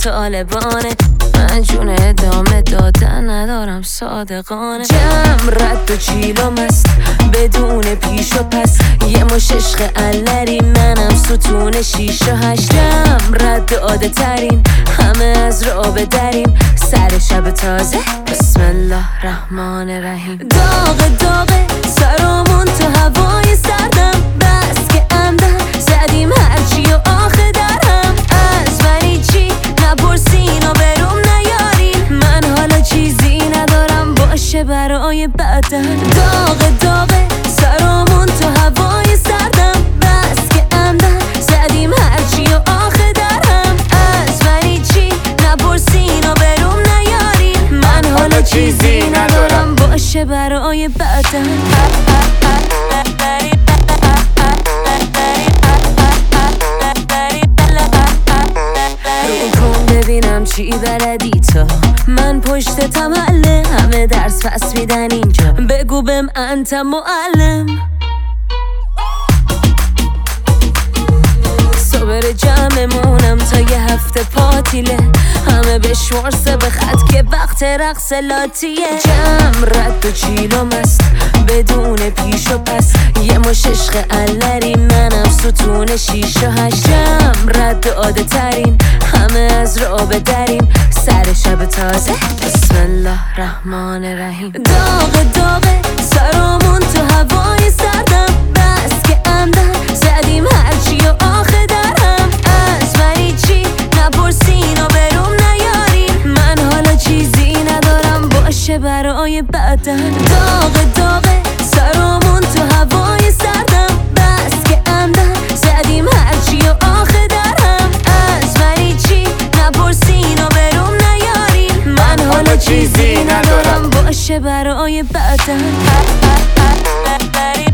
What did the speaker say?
طالبانه. من جون ادامه دادن ندارم صادقانه. جمع رد و چیلم است بدون پیش و پس، یه مش عشق علری منم ستون 6 و 8. رد عاده ترین همه از رابه دریم، سر شب تازه بسم الله الرحمن الرحیم. داغه سرامون تو هوای سردم، بس که عمدن زدیم هرچی و آخه درهم. از منی چی نپرسین و بروم نیارین، من حالا چیزی ندارم باشه برای بعدن. داغه سرامون تو هوای سردم، بس که عمدن زدیم هرچی و آخه درهم. از منی چی نپرسین و بروم نیارین، من حالا چیزی ندارم باشه برای بعدن. ببینم چی بلدی تو، من پشت تمله همه درس پس میدن اینجا، بگو بهم انت معلم. صبر جمعمونم تا یه هفته پاتیله، همه بشمارسه به خط که وقت رقص لاتیه. جمع رد و چیلم است بدون پیش و پس، یه مش عشق علری منم ستون 6 و 8. رد عاده ترین همه از رابه دریم، سر شب تازه بسم الله الرحمن الرحیم. داغه سرامون تو هوای سردم، بس که عمدن زدیم هرچی و آخه درهم. از منی چی نپرسین و بروم نیارین، من حالا چیزی ندارم باشه برای بعدن. داغه سرامون تو هوای سردم، بس که عمدن زدیم هرچی و آخه درهم. از منی چی نپرسین و بروم نیارین، من حالا چیزی ندارم باشه برای بعدن.